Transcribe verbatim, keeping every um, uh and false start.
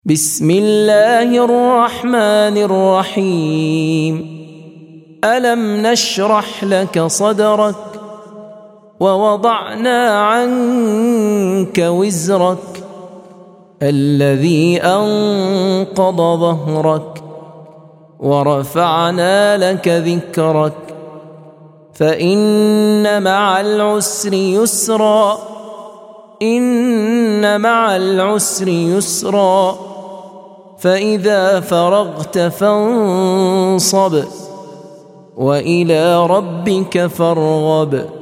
بسم الله الرحمن الرحيم. ألم نشرح لك صدرك ووضعنا عنك وزرك الذي أنقض ظهرك ورفعنا لك ذكرك فإن مع العسر يسرا إن مع العسر يسرا فإذا فرغت فانصب وإلى ربك فارغب.